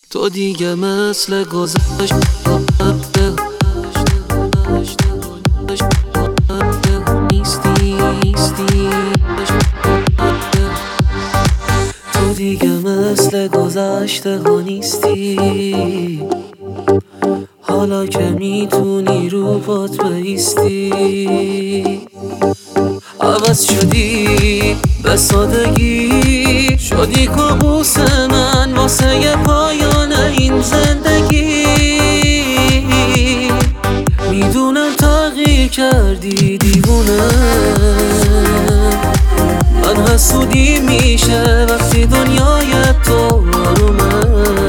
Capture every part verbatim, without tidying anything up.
تو دیگه مثل گذشت نیستی تو دیگه مثل گذشته ها نیستی. حالا که میتونی رو پات بایستی، عوض شدی به سادگی، شدی کابوس من واسه پایان این زندگی. میدونم تغییر کردی دیوونه، من حسودی میشه وقتی دنیای تو آرومه.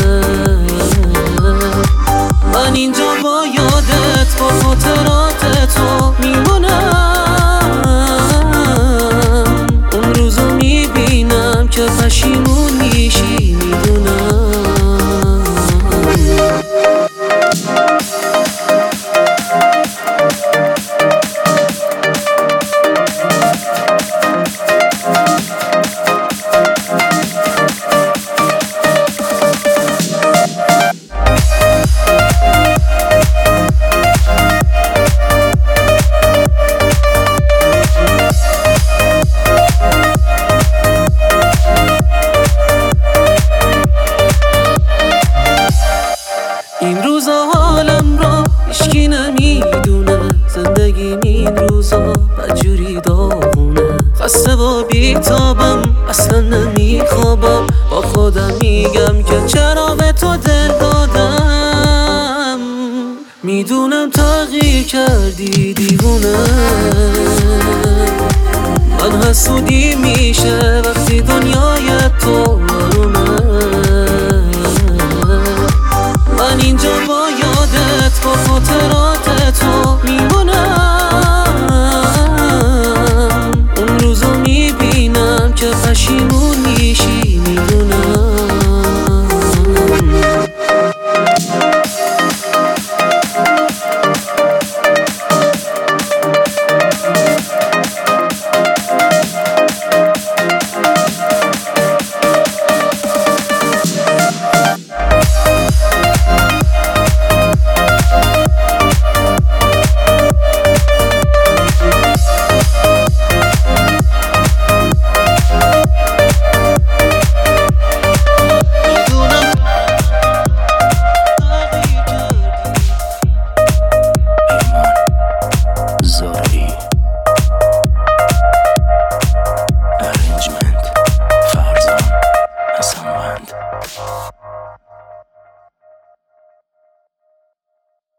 من اینجا با یادت، با خاطرات تو میمونم. اون روزو میبینم که پشیمون میشی، میدونم. این روزا حالم را هیچکی نمیدونه، زندگیم این روزا بدجوری داغونه. خسته و بیتابم، اصلا نمیخوابم، با خودم میگم که چرا به تو دل دادم. میدونم تغییر کردی دیوونه، من حسودی میشه وقتی دنیای تو